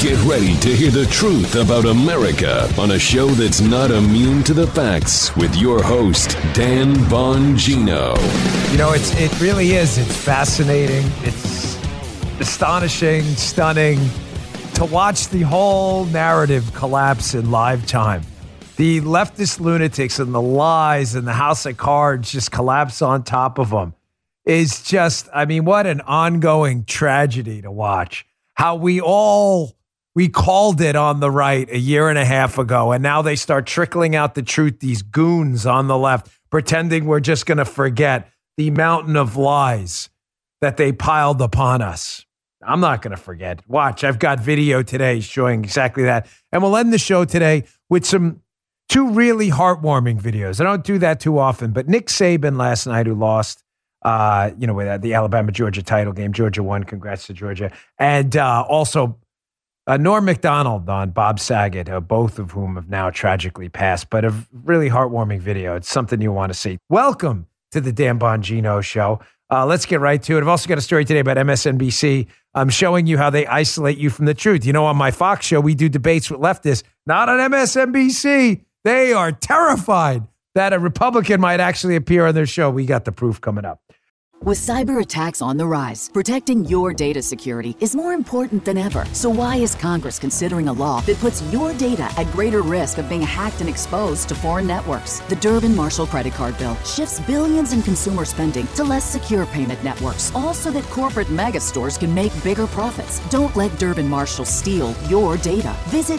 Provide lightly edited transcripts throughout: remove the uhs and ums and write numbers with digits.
Get ready to hear the truth about America on a show that's not immune to the facts with your host, Dan Bongino. You know, it really is. It's fascinating. It's astonishing, stunning to watch the whole narrative collapse in live time. The leftist lunatics and the lies and the house of cards just collapse on top of them. Is just, I mean, what an ongoing tragedy to watch. How we called it on the right a year and a half ago, and now they start trickling out the truth, these goons on the left, pretending we're just going to forget the mountain of lies that they piled upon us. I'm not going to forget. Watch, I've got video today showing exactly that. And we'll end the show today with two really heartwarming videos. I don't do that too often, but Nick Saban last night, who lost, with the Alabama-Georgia title game. Georgia won. Congrats to Georgia. And also Norm Macdonald on Bob Saget, both of whom have now tragically passed, but a really heartwarming video. It's something you want to see. Welcome to the Dan Bongino Show. Let's get right to it. I've also got a story today about MSNBC. I'm showing you how they isolate you from the truth. You know, on my Fox show, we do debates with leftists. Not on MSNBC. They are terrified that a Republican might actually appear on their show. We got the proof coming up. With cyber attacks on the rise, protecting your data security is more important than ever. So why is Congress considering a law that puts your data at greater risk of being hacked and exposed to foreign networks? The Durbin-Marshall credit card bill shifts billions in consumer spending to less secure payment networks, all so that corporate mega stores can make bigger profits. Don't let Durbin-Marshall steal your data. Visit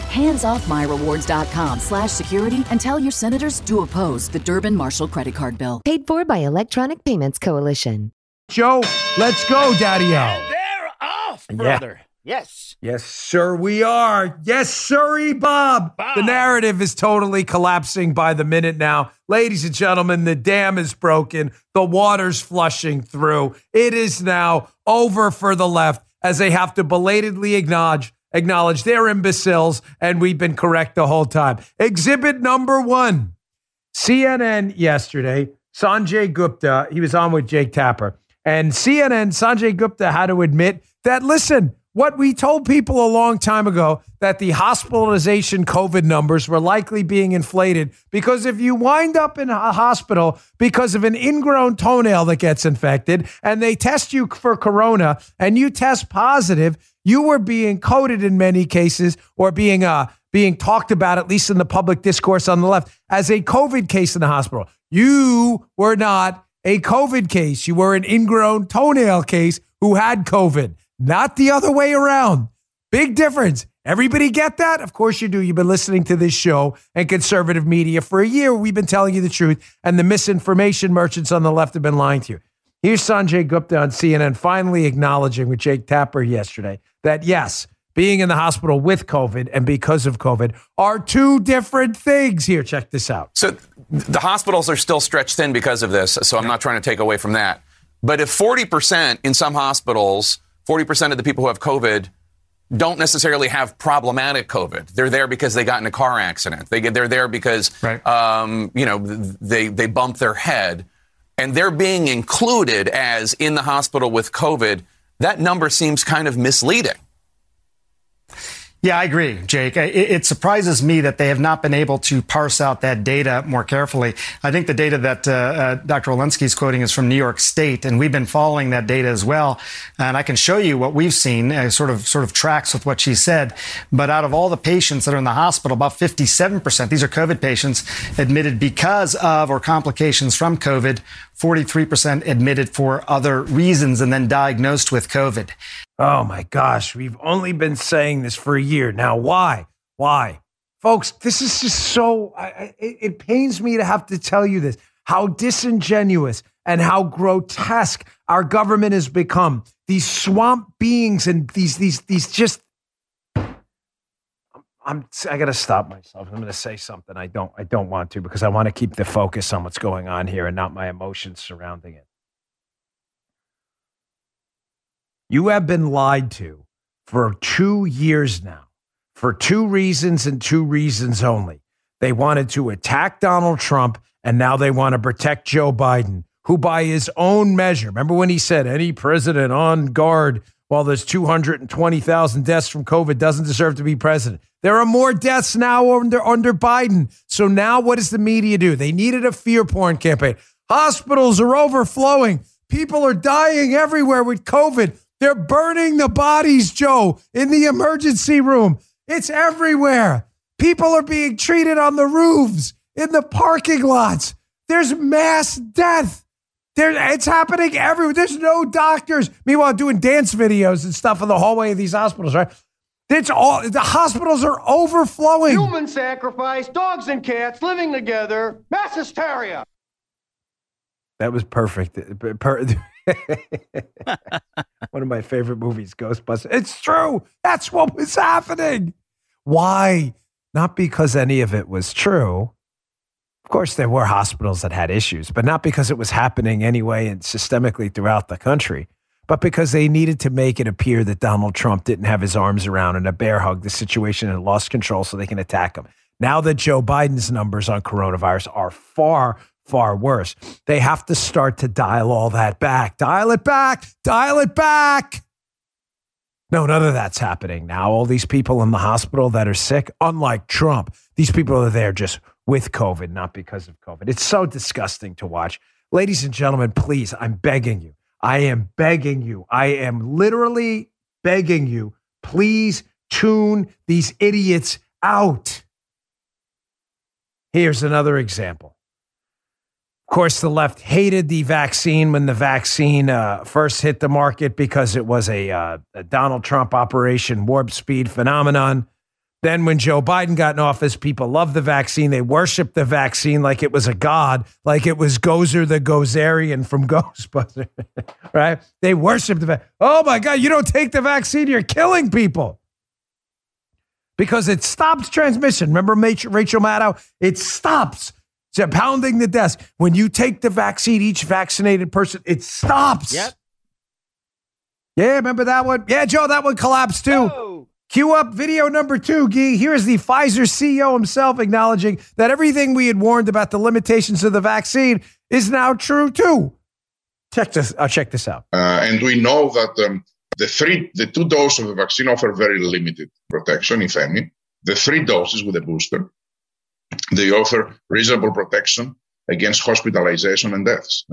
handsoffmyrewards.com/security and tell your senators to oppose the Durbin-Marshall credit card bill. Paid for by Electronic Payments Coalition. Joe, let's go, Daddy-O. And they're off, brother. Yeah. Yes. Yes, sir, we are. Yes, sirree, Bob. The narrative is totally collapsing by the minute now. Ladies and gentlemen, the dam is broken. The water's flushing through. It is now over for the left as they have to belatedly acknowledge they're imbeciles, and we've been correct the whole time. Exhibit number one. CNN yesterday, Sanjay Gupta, he was on with Jake Tapper. And CNN, Sanjay Gupta had to admit that, listen, what we told people a long time ago, that the hospitalization COVID numbers were likely being inflated because if you wind up in a hospital because of an ingrown toenail that gets infected and they test you for corona and you test positive, you were being coded in many cases or being talked about, at least in the public discourse on the left, as a COVID case in the hospital. You were not a COVID case. You were an ingrown toenail case who had COVID, not the other way around. Big difference. Everybody get that? Of course you do. You've been listening to this show and conservative media for a year. We've been telling you the truth, and the misinformation merchants on the left have been lying to you. Here's Sanjay Gupta on CNN finally acknowledging with Jake Tapper yesterday that, yes, being in the hospital with COVID and because of COVID are two different things. Here, check this out. So the hospitals are still stretched thin because of this, so I'm not trying to take away from that. But if 40% in some hospitals, 40% of the people who have COVID don't necessarily have problematic COVID. They're there because they got in a car accident. They're there because, they bumped their head. And they're being included as in the hospital with COVID. That number seems kind of misleading. Yeah, I agree, Jake. It surprises me that they have not been able to parse out that data more carefully. I think the data that Dr. Walensky is quoting is from New York State, and we've been following that data as well. And I can show you what we've seen, sort of tracks with what she said. But out of all the patients that are in the hospital, about 57%, these are COVID patients, admitted because of or complications from COVID. 43% admitted for other reasons and then diagnosed with COVID. Oh my gosh, we've only been saying this for a year. Now, why? Why? Folks, this is just so, it pains me to have to tell you this, how disingenuous and how grotesque our government has become. These swamp beings and these just, I got to stop myself. I'm going to say something I don't want to, because I want to keep the focus on what's going on here and not my emotions surrounding it. You have been lied to for 2 years now, for two reasons and two reasons only. They wanted to attack Donald Trump, and now they want to protect Joe Biden, who by his own measure, remember when he said any president on guard while there's 220,000 deaths from COVID, doesn't deserve to be president. There are more deaths now under Biden. So now what does the media do? They needed a fear porn campaign. Hospitals are overflowing. People are dying everywhere with COVID. They're burning the bodies, Joe, in the emergency room. It's everywhere. People are being treated on the roofs, in the parking lots. There's mass death. It's happening everywhere. There's no doctors. Meanwhile, doing dance videos and stuff in the hallway of these hospitals, right? The hospitals are overflowing. Human sacrifice, dogs and cats living together, mass hysteria. That was perfect. One of my favorite movies, Ghostbusters. It's true. That's what was happening. Why? Not because any of it was true. Of course, there were hospitals that had issues, but not because it was happening anyway and systemically throughout the country, but because they needed to make it appear that Donald Trump didn't have his arms around and a bear hug the situation and lost control so they can attack him. Now that Joe Biden's numbers on coronavirus are far, far worse, they have to start to dial all that back. Dial it back. Dial it back. No, none of that's happening now. All these people in the hospital that are sick, unlike Trump, these people are there just with COVID, not because of COVID. It's so disgusting to watch. Ladies and gentlemen, please, I'm begging you. I am begging you. I am literally begging you. Please tune these idiots out. Here's another example. Of course, the left hated the vaccine when the vaccine first hit the market because it was a Donald Trump Operation Warp Speed phenomenon. Then when Joe Biden got in office, people loved the vaccine. They worshiped the vaccine like it was a god, like it was Gozer the Gozerian from Ghostbusters, right? They worshiped the vaccine. Oh my God, you don't take the vaccine, you're killing people. Because it stops transmission. Remember Rachel Maddow? It stops. It's pounding the desk. When you take the vaccine, each vaccinated person, it stops. Yep. Yeah, remember that one? Yeah, Joe, that one collapsed too. Oh. Cue up video number 2, Guy. Here's the Pfizer CEO himself acknowledging that everything we had warned about the limitations of the vaccine is now true too. Check this out. And we know that the 2 doses of the vaccine offer very limited protection, if any. The 3 doses with a booster, they offer reasonable protection against hospitalization and deaths.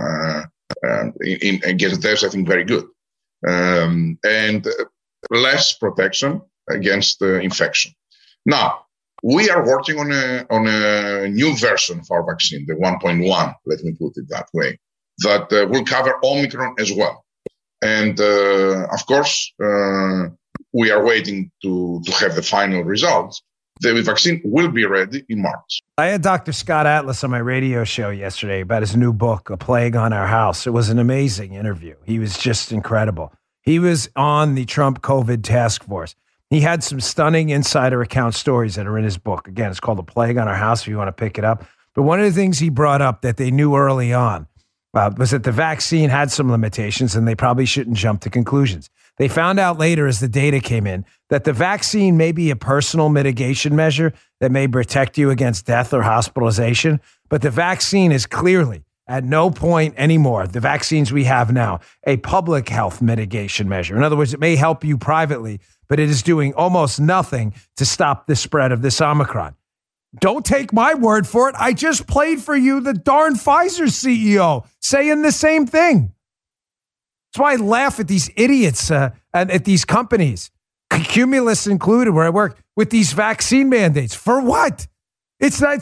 Against deaths, I think very good. And less protection against infection. Now, we are working on a new version of our vaccine, the 1.1, let me put it that way, that will cover Omicron as well. And of course, we are waiting to have the final results. The vaccine will be ready in March. I had Dr. Scott Atlas on my radio show yesterday about his new book, A Plague on Our House. It was an amazing interview. He was just incredible. He was on the Trump COVID task force. He had some stunning insider account stories that are in his book. Again, it's called A Plague on Our House if you want to pick it up. But one of the things he brought up that they knew early on was that the vaccine had some limitations and they probably shouldn't jump to conclusions. They found out later as the data came in that the vaccine may be a personal mitigation measure that may protect you against death or hospitalization, but the vaccine is clearly at no point anymore, the vaccines we have now, a public health mitigation measure. In other words, it may help you privately, but it is doing almost nothing to stop the spread of this Omicron. Don't take my word for it. I just played for you the darn Pfizer CEO saying the same thing. That's why I laugh at these idiots and at these companies, Cumulus included, where I work, with these vaccine mandates. For what? Scott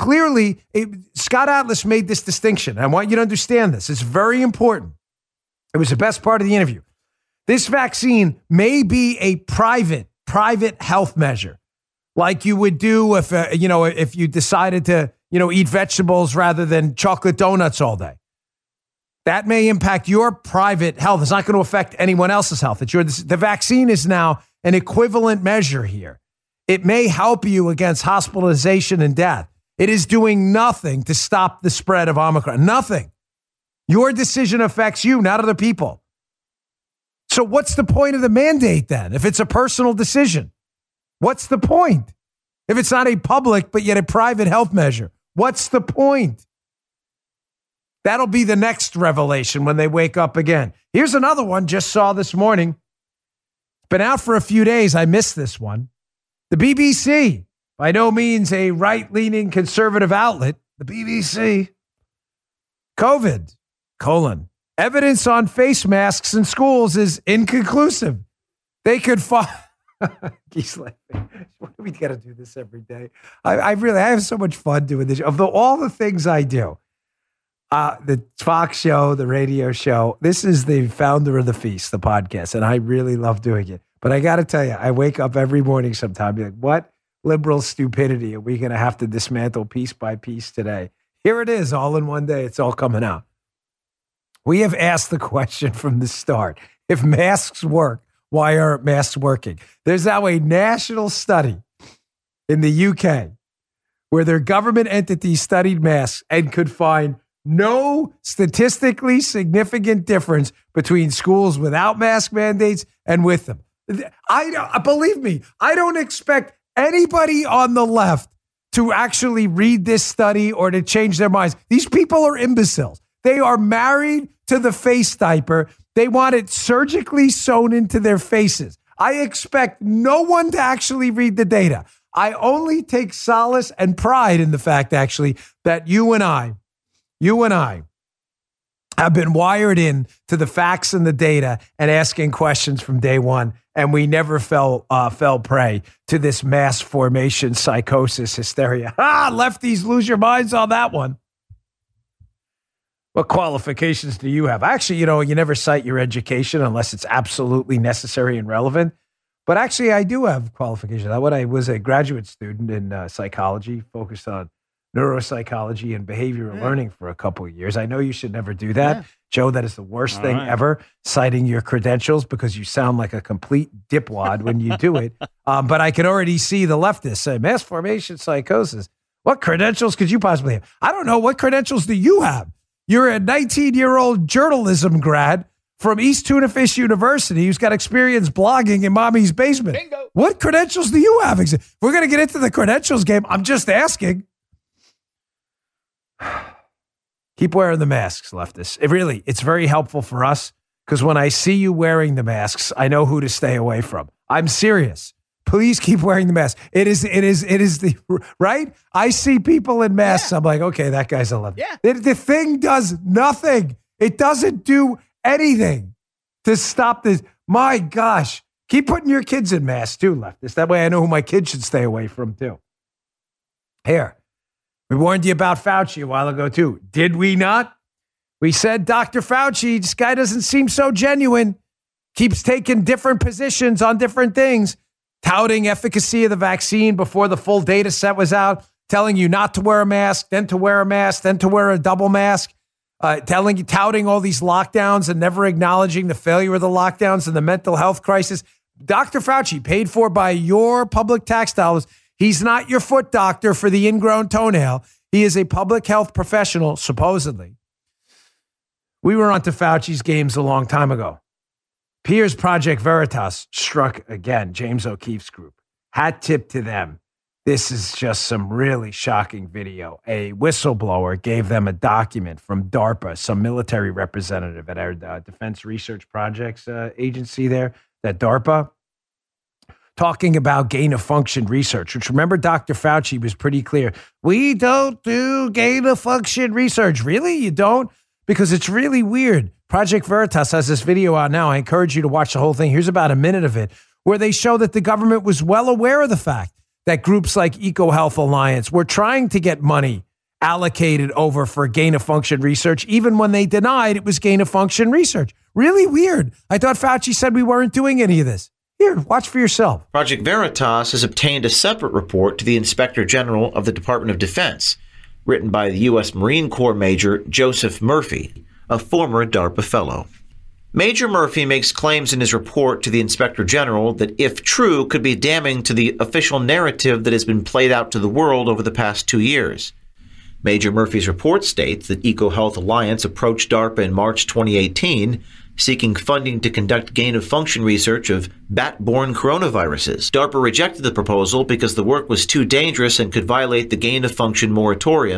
Atlas made this distinction. I want you to understand this. It's very important. It was the best part of the interview. This vaccine may be a private health measure, like you would do if you decided to, eat vegetables rather than chocolate donuts all day. That may impact your private health. It's not going to affect anyone else's health. The vaccine is now an equivalent measure here. It may help you against hospitalization and death. It is doing nothing to stop the spread of Omicron. Nothing. Your decision affects you, not other people. So what's the point of the mandate then? If it's a personal decision, what's the point? If it's not a public, but yet a private health measure, what's the point? That'll be the next revelation when they wake up again. Here's another one just saw this morning. It's been out for a few days. I missed this one. The BBC, by no means a right-leaning conservative outlet, the BBC, COVID, evidence on face masks in schools is inconclusive. They could find... He's laughing. We got to do this every day. I have so much fun doing this. Of all the things I do, the Fox show, the radio show, this is the founder of The Feast, the podcast, and I really love doing it. But I got to tell you, I wake up every morning sometime be like, what liberal stupidity are we going to have to dismantle piece by piece today? Here it is, all in one day. It's all coming out. We have asked the question from the start. If masks work, why aren't masks working? There's now a national study in the UK where their government entities studied masks and could find no statistically significant difference between schools without mask mandates and with them. Believe me, I don't expect anybody on the left to actually read this study or to change their minds. These people are imbeciles. They are married to the face diaper. They want it surgically sewn into their faces. I expect no one to actually read the data. I only take solace and pride in the fact, actually, that you and I have been wired in to the facts and the data and asking questions from day one, and we never fell prey to this mass formation psychosis hysteria. Lefties, lose your minds on that one. What qualifications do you have? Actually, you never cite your education unless it's absolutely necessary and relevant. But actually, I do have qualifications. I was a graduate student in psychology, focused on neuropsychology and behavioral learning for a couple of years. I know you should never do that. Yeah. Joe, that is the worst thing ever, citing your credentials, because you sound like a complete dipwad when you do it. But I can already see the leftists say, mass formation psychosis. What credentials could you possibly have? I don't know. What credentials do you have? You're a 19-year-old journalism grad from East Tuna Fish University who's got experience blogging in mommy's basement. Bingo. What credentials do you have? If we're going to get into the credentials game, I'm just asking. Keep wearing the masks, leftists. It's very helpful for us because when I see you wearing the masks, I know who to stay away from. I'm serious. Please keep wearing the mask. It is the right. I see people in masks. Yeah. I'm like, okay, that guy's a left. Yeah. The thing does nothing. It doesn't do anything to stop this. My gosh, keep putting your kids in masks too, leftists. That way I know who my kids should stay away from too. Here, we warned you about Fauci a while ago too. Did we not? We said, Dr. Fauci, this guy doesn't seem so genuine. Keeps taking different positions on different things. Touting efficacy of the vaccine before the full data set was out, telling you not to wear a mask, then to wear a mask, then to wear a double mask, touting all these lockdowns and never acknowledging the failure of the lockdowns and the mental health crisis. Dr. Fauci, paid for by your public tax dollars, he's not your foot doctor for the ingrown toenail. He is a public health professional, supposedly. We were onto Fauci's games a long time ago. Piers Project Veritas struck again, James O'Keefe's group. Hat tip to them. This is just some really shocking video. A whistleblower gave them a document from DARPA, some military representative at our Defense Research Projects agency there, that DARPA, talking about gain-of-function research, which, remember, Dr. Fauci was pretty clear. We don't do gain-of-function research. Really? You don't? Because it's really weird. Project Veritas has this video out now. I encourage you to watch the whole thing. Here's about a minute of it, where they show that the government was well aware of the fact that groups like EcoHealth Alliance were trying to get money allocated over for gain-of-function research, even when they denied it was gain-of-function research. Really weird. I thought Fauci said we weren't doing any of this. Here, watch for yourself. Project Veritas has obtained a separate report to the Inspector General of the Department of Defense, written by the U.S. Marine Corps Major Joseph Murphy, a former DARPA fellow. Major Murphy makes claims in his report to the Inspector General that, if true, could be damning to the official narrative that has been played out to the world over the past 2 years. Major Murphy's report states that EcoHealth Alliance approached DARPA in March 2018, seeking funding to conduct gain-of-function research of bat-borne coronaviruses. DARPA rejected the proposal because the work was too dangerous and could violate the gain-of-function moratorium,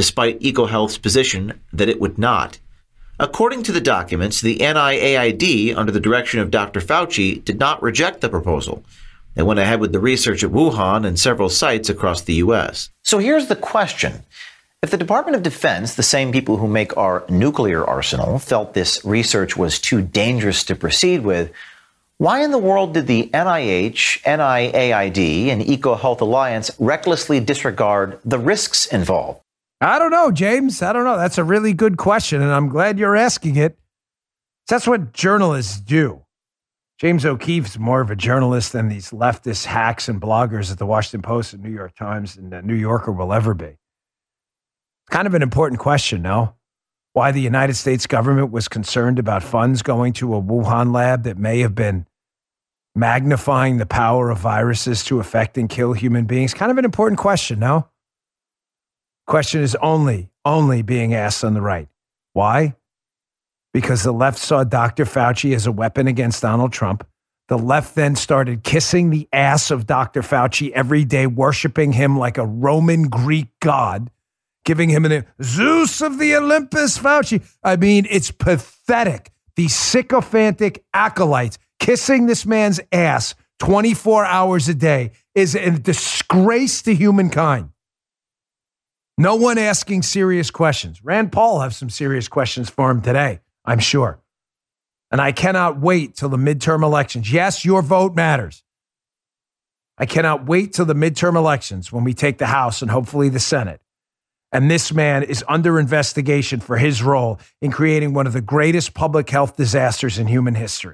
despite EcoHealth's position that it would not. According to the documents, the NIAID, under the direction of Dr. Fauci, did not reject the proposal. They went ahead with the research at Wuhan and several sites across the U.S. So here's the question. If the Department of Defense, the same people who make our nuclear arsenal, felt this research was too dangerous to proceed with, why in the world did the NIH, NIAID, and EcoHealth Alliance recklessly disregard the risks involved? I don't know, James. I don't know. That's a really good question, and I'm glad you're asking it. That's what journalists do. James O'Keefe's more of a journalist than these leftist hacks and bloggers at the Washington Post and New York Times and the New Yorker will ever be. It's kind of an important question, no? Why the United States government was concerned about funds going to a Wuhan lab that may have been magnifying the power of viruses to affect and kill human beings. Kind of an important question, no? Question is only being asked on the right. Why? Because the left saw Dr. Fauci as a weapon against Donald Trump. The left then started kissing the ass of Dr. Fauci every day, worshiping him like a Roman Greek god, giving him a Zeus of the Olympus, Fauci. I mean, it's pathetic. These sycophantic acolytes kissing this man's ass 24 hours a day is a disgrace to humankind. No one asking serious questions. Rand Paul has some serious questions for him today, I'm sure. And I cannot wait till the midterm elections. Yes, your vote matters. I cannot wait till the midterm elections when we take the House and hopefully the Senate. And this man is under investigation for his role in creating one of the greatest public health disasters in human history.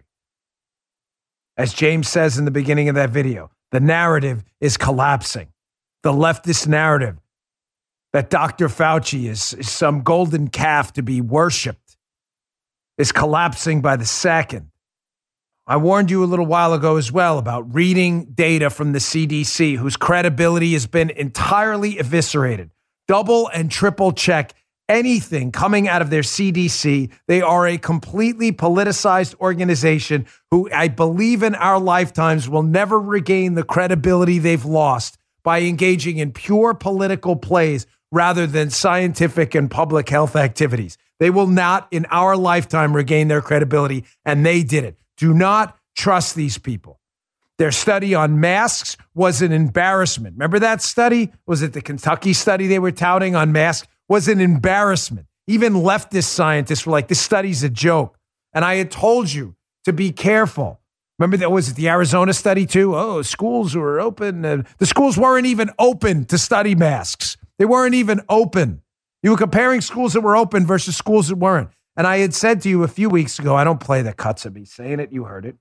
As James says in the beginning of that video, the narrative is collapsing. The leftist narrative that Dr. Fauci is some golden calf to be worshipped is collapsing by the second. I warned you a little while ago as well about reading data from the CDC, whose credibility has been entirely eviscerated. Double and triple check anything coming out of their CDC. They are a completely politicized organization who I believe in our lifetimes will never regain the credibility they've lost by engaging in pure political plays rather than scientific and public health activities. They will not in our lifetime regain their credibility, and they did it. Do not trust these people. Their study on masks was an embarrassment. Remember that study? Was it the Kentucky study they were touting on masks? Was an embarrassment. Even leftist scientists were like, this study's a joke. And I had told you to be careful. Remember that was it the Arizona study too? Oh, schools were open. The schools weren't even open to study masks. They weren't even open. You were comparing schools that were open versus schools that weren't. And I had said to you a few weeks ago, I don't play the cuts of me saying it, you heard it,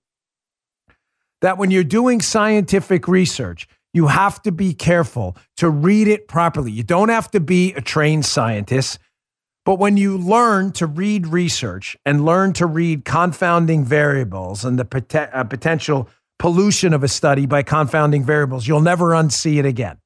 that when you're doing scientific research, you have to be careful to read it properly. You don't have to be a trained scientist, but when you learn to read research and learn to read confounding variables and the potential pollution of a study by confounding variables, you'll never unsee it again.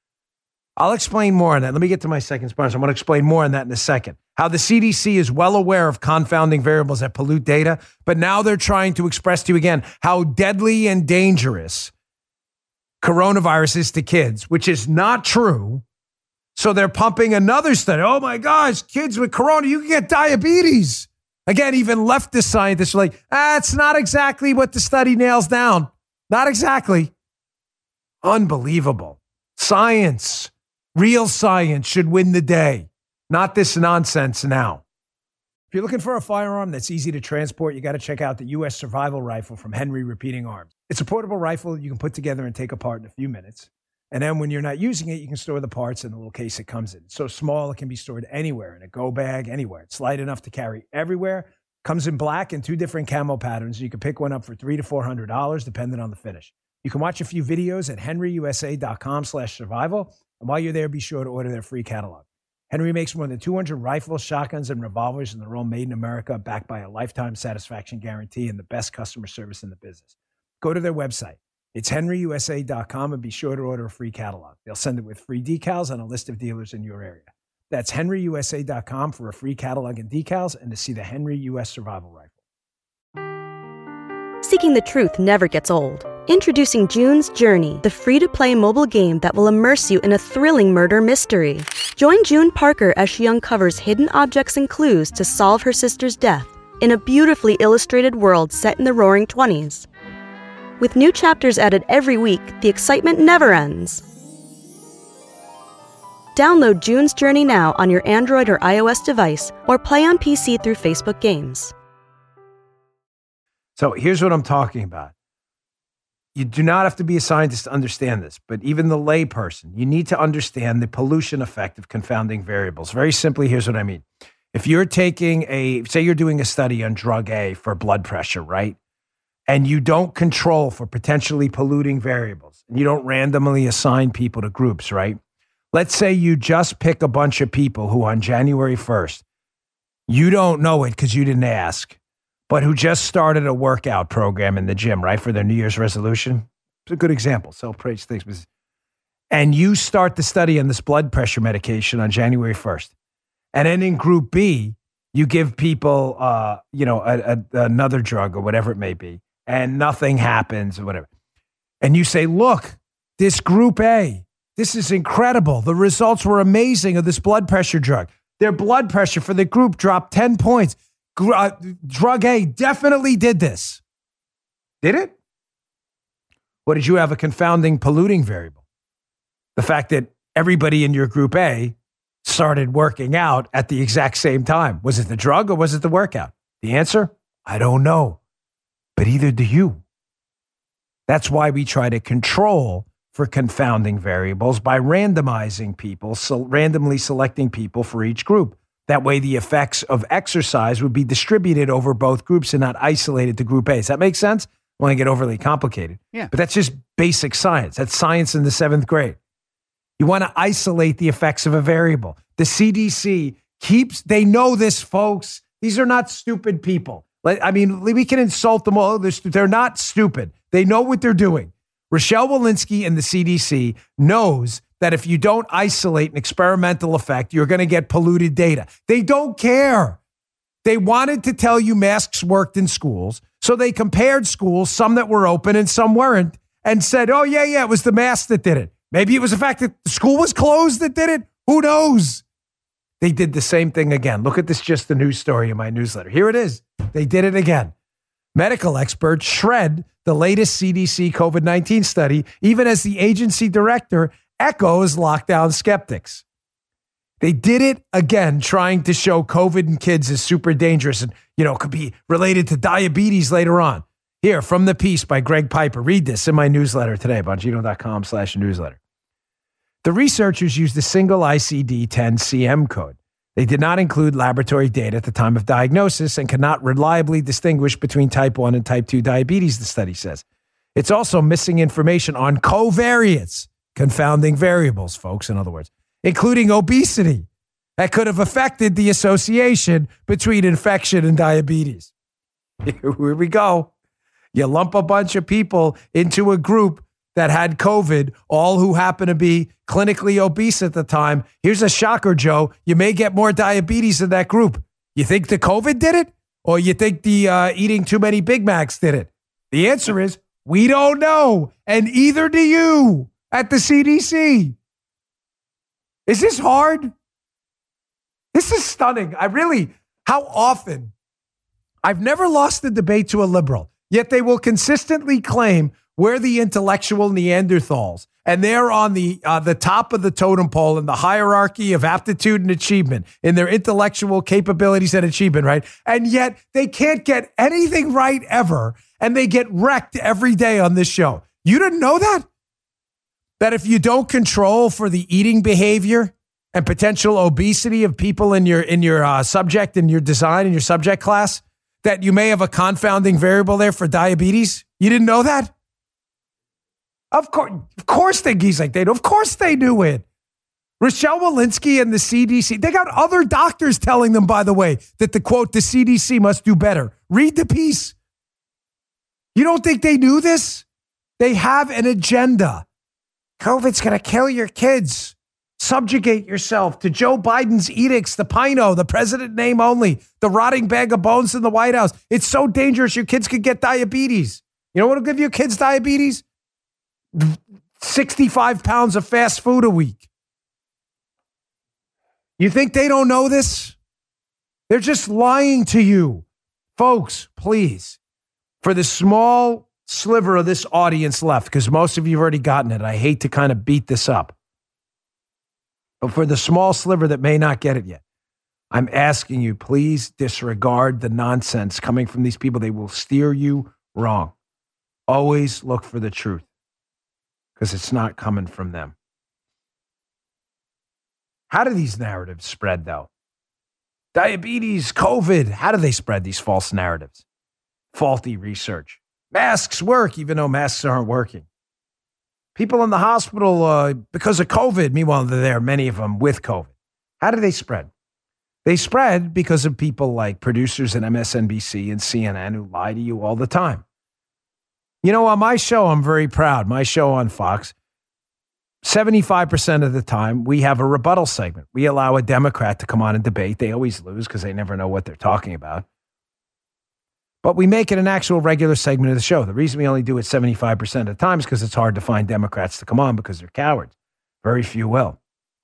I'll explain more on that. Let me get to my second sponsor. I'm going to explain more on that in a second. How the CDC is well aware of confounding variables that pollute data, but now they're trying to express to you again how deadly and dangerous coronavirus is to kids, which is not true. So they're pumping another study. Oh my gosh, kids with corona, you can get diabetes. Again, even leftist scientists are like, it's not exactly what the study nails down. Not exactly. Unbelievable. Science. Real science should win the day, not this nonsense now. If you're looking for a firearm that's easy to transport, you got to check out the U.S. Survival Rifle from Henry Repeating Arms. It's a portable rifle you can put together and take apart in a few minutes. And then when you're not using it, you can store the parts in the little case it comes in. It's so small, it can be stored anywhere, in a go bag, anywhere. It's light enough to carry everywhere. Comes in black and 2 different camo patterns. You can pick one up for $300 to $400, depending on the finish. You can watch a few videos at henryusa.com/survival. And while you're there, be sure to order their free catalog. Henry makes more than 200 rifles, shotguns, and revolvers, and they're all made in America, backed by a lifetime satisfaction guarantee and the best customer service in the business. Go to their website. It's henryusa.com, and be sure to order a free catalog. They'll send it with free decals and a list of dealers in your area. That's henryusa.com for a free catalog and decals and to see the Henry U.S. Survival Rifle. Seeking the truth never gets old. Introducing June's Journey, the free-to-play mobile game that will immerse you in a thrilling murder mystery. Join June Parker as she uncovers hidden objects and clues to solve her sister's death in a beautifully illustrated world set in the Roaring 20s. With new chapters added every week, the excitement never ends. Download June's Journey now on your Android or iOS device, or play on PC through Facebook Games. So here's what I'm talking about. You do not have to be a scientist to understand this, but even the layperson, you need to understand the pollution effect of confounding variables. Very simply, here's what I mean. If you're taking say you're doing a study on drug A for blood pressure, right? And you don't control for potentially polluting variables, and you don't randomly assign people to groups, right? Let's say you just pick a bunch of people who on January 1st, you don't know it because you didn't ask, but who just started a workout program in the gym, right, for their New Year's resolution. It's a good example. Self-praise things. And you start the study on this blood pressure medication on January 1st. And then in group B, you give people, another drug or whatever it may be, and nothing happens or whatever. And you say, look, this group A, this is incredible. The results were amazing of this blood pressure drug. Their blood pressure for the group dropped 10 points. Drug A definitely did this. Did it? Or did you have a confounding polluting variable? The fact that everybody in your group A started working out at the exact same time. Was it the drug or was it the workout? The answer? I don't know. But either do you. That's why we try to control for confounding variables by randomizing people, so randomly selecting people for each group. That way the effects of exercise would be distributed over both groups and not isolated to group A. Does that make sense? I want to get overly complicated. Yeah. But that's just basic science. That's science in the 7th grade. You want to isolate the effects of a variable. The CDC they know this, folks. These are not stupid people. I mean, we can insult them all. They're not stupid. They know what they're doing. Rochelle Walensky and the CDC knows that if you don't isolate an experimental effect, you're going to get polluted data. They don't care. They wanted to tell you masks worked in schools, so they compared schools, some that were open and some weren't, and said, oh, yeah, it was the mask that did it. Maybe it was the fact that the school was closed that did it. Who knows? They did the same thing again. Look at this, just the news story in my newsletter. Here it is. They did it again. Medical experts shred the latest CDC COVID-19 study, even as the agency director echoes lockdown skeptics. They did it again, trying to show COVID in kids is super dangerous and, could be related to diabetes later on. Here, from the piece by Greg Piper. Read this in my newsletter today, Bongino.com/newsletter. The researchers used a single ICD-10-CM code. They did not include laboratory data at the time of diagnosis and cannot reliably distinguish between type 1 and type 2 diabetes, the study says. It's also missing information on covariates, confounding variables, folks, in other words, including obesity that could have affected the association between infection and diabetes. Here we go. You lump a bunch of people into a group that had COVID, all who happen to be clinically obese at the time. Here's a shocker, Joe. You may get more diabetes in that group. You think the COVID did it? Or you think the eating too many Big Macs did it? The answer is, we don't know. And either do you at the CDC. Is this hard? This is stunning. How often? I've never lost a debate to a liberal, yet they will consistently claim we're the intellectual Neanderthals, and they're on the top of the totem pole in the hierarchy of aptitude and achievement in their intellectual capabilities and achievement, right? And yet they can't get anything right ever, and they get wrecked every day on this show. You didn't know that? That if you don't control for the eating behavior and potential obesity of people in your subject, in your design, in your subject class, that you may have a confounding variable there for diabetes? You didn't know that? Of course he's like, of course they knew it. Rochelle Walensky and the CDC, they got other doctors telling them, by the way, that the CDC must do better. Read the piece. You don't think they knew this? They have an agenda. COVID's going to kill your kids. Subjugate yourself to Joe Biden's edicts, the Pino, the president name only, the rotting bag of bones in the White House. It's so dangerous your kids could get diabetes. You know what will give your kids diabetes? 65 pounds of fast food a week. You think they don't know this? They're just lying to you. Folks, please, for the small sliver of this audience left, because most of you have already gotten it. I hate to kind of beat this up. But for the small sliver that may not get it yet, I'm asking you, please disregard the nonsense coming from these people. They will steer you wrong. Always look for the truth, because it's not coming from them. How do these narratives spread, though? Diabetes, COVID, how do they spread these false narratives? Faulty research. Masks work, even though masks aren't working. People in the hospital because of COVID, meanwhile, they're there, many of them with COVID. How do they spread? They spread because of people like producers at MSNBC and CNN who lie to you all the time. You know, on my show, I'm very proud. My show on Fox, 75% of the time, we have a rebuttal segment. We allow a Democrat to come on and debate. They always lose because they never know what they're talking about. But we make it an actual regular segment of the show. The reason we only do it 75% of the time is because it's hard to find Democrats to come on because they're cowards. Very few will.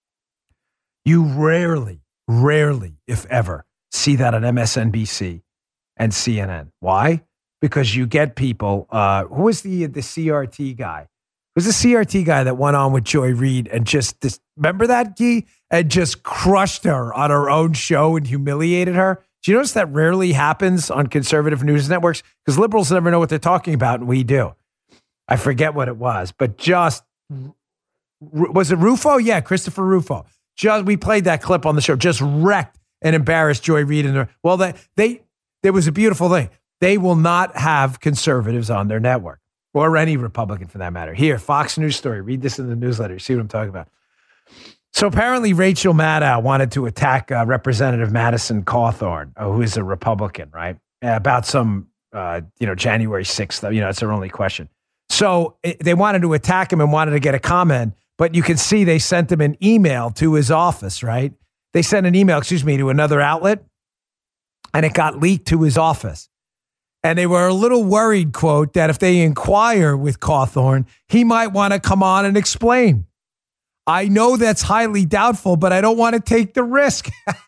You rarely, if ever, see that on MSNBC and CNN. Why? Because you get people, who was the CRT guy? It was the CRT guy that went on with Joy Reid and remember that, Guy? And just crushed her on her own show and humiliated her. Do you notice that rarely happens on conservative news networks? Because liberals never know what they're talking about, and we do. I forget what it was, but was it Rufo? Yeah, Christopher Rufo. We played that clip on the show, just wrecked and embarrassed Joy Reid. There was a beautiful thing. They will not have conservatives on their network, or any Republican for that matter. Here, Fox News story. Read this in the newsletter. See what I'm talking about. So apparently Rachel Maddow wanted to attack Representative Madison Cawthorn, who is a Republican, right? About some, January 6th. It's their only question. So they wanted to attack him and wanted to get a comment, but you can see they sent him an email to his office, right? They sent an email, to another outlet, and it got leaked to his office. And they were a little worried, quote, that if they inquire with Cawthorn, he might want to come on and explain. I know that's highly doubtful, but I don't want to take the risk.